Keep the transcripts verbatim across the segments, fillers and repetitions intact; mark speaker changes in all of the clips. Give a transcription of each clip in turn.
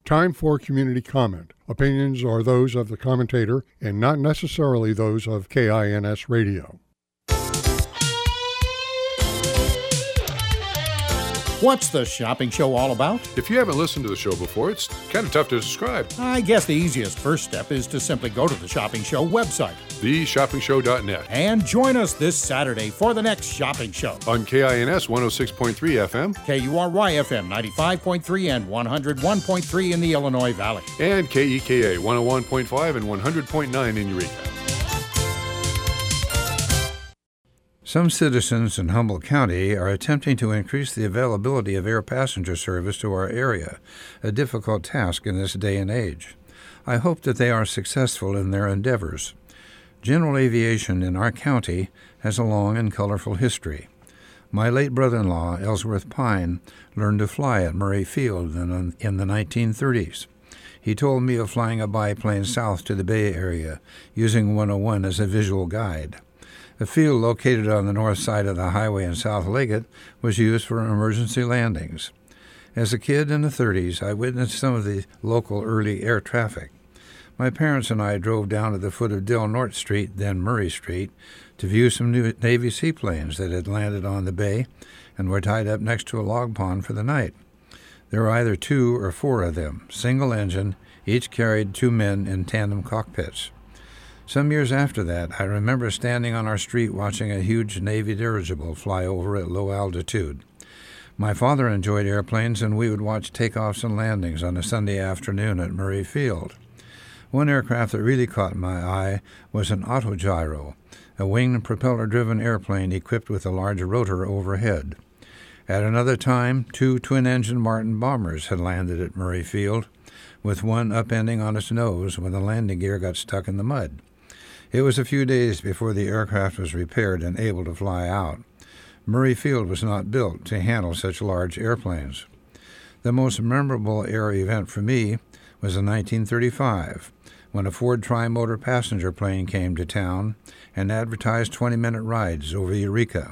Speaker 1: Time for community comment. Opinions are those of the commentator and not necessarily those of K I N S Radio.
Speaker 2: What's the shopping show all about?
Speaker 3: If you haven't listened to the show before, it's kind of tough to describe.
Speaker 2: I guess the easiest first step is to simply go to the Shopping Show website,
Speaker 3: the shopping show dot net,
Speaker 2: and join us this Saturday for the next shopping show.
Speaker 3: On K I N S one oh six point three F M,
Speaker 2: K U R Y F M ninety-five point three and one oh one point three in the Illinois Valley,
Speaker 3: and K E K A one oh one point five and one hundred point nine in Eureka.
Speaker 4: Some citizens in Humboldt County are attempting to increase the availability of air passenger service to our area, a difficult task in this day and age. I hope that they are successful in their endeavors. General aviation in our county has a long and colorful history. My late brother-in-law, Ellsworth Pine, learned to fly at Murray Field in, in the nineteen thirties. He told me of flying a biplane south to the Bay Area, using one oh one as a visual guide. The field located on the north side of the highway in South Leggett was used for emergency landings. As a kid in the thirties, I witnessed some of the local early air traffic. My parents and I drove down to the foot of Del Norte Street, then Murray Street, to view some new Navy seaplanes that had landed on the bay and were tied up next to a log pond for the night. There were either two or four of them, single engine, each carried two men in tandem cockpits. Some years after that, I remember standing on our street watching a huge Navy dirigible fly over at low altitude. My father enjoyed airplanes, and we would watch takeoffs and landings on a Sunday afternoon at Murray Field. One aircraft that really caught my eye was an autogyro, a winged propeller-driven airplane equipped with a large rotor overhead. At another time, two twin-engine Martin bombers had landed at Murray Field, with one upending on its nose when the landing gear got stuck in the mud. It was a few days before the aircraft was repaired and able to fly out. Murray Field was not built to handle such large airplanes. The most memorable air event for me was in nineteen thirty-five, when a Ford Tri-Motor passenger plane came to town and advertised twenty-minute rides over Eureka.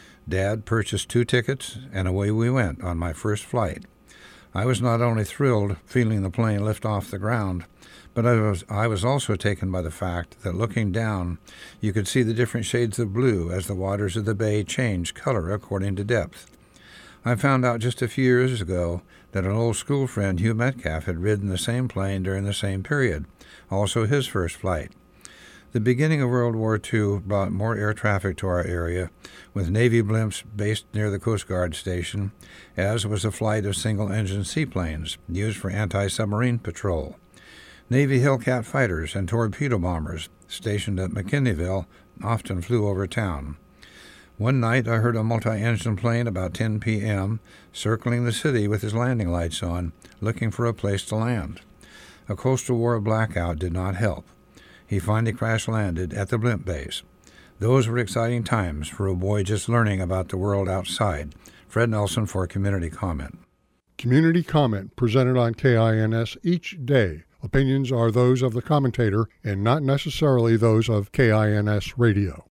Speaker 4: Dad purchased two tickets, and away we went on my first flight. I was not only thrilled feeling the plane lift off the ground, but I was, I was also taken by the fact that looking down, you could see the different shades of blue as the waters of the bay changed color according to depth. I found out just a few years ago that an old school friend, Hugh Metcalf, had ridden the same plane during the same period, also his first flight. The beginning of World War Two brought more air traffic to our area, with Navy blimps based near the Coast Guard station, as was a flight of single-engine seaplanes used for anti-submarine patrol. Navy Hellcat fighters and torpedo bombers stationed at McKinneyville often flew over town. One night I heard a multi-engine plane about ten p.m. circling the city with his landing lights on, looking for a place to land. A Coastal War blackout did not help. He finally crash-landed at the blimp base. Those were exciting times for a boy just learning about the world outside. Fred Nelson for Community Comment.
Speaker 1: Community comment presented on K I N S each day. Opinions are those of the commentator and not necessarily those of K I N S Radio.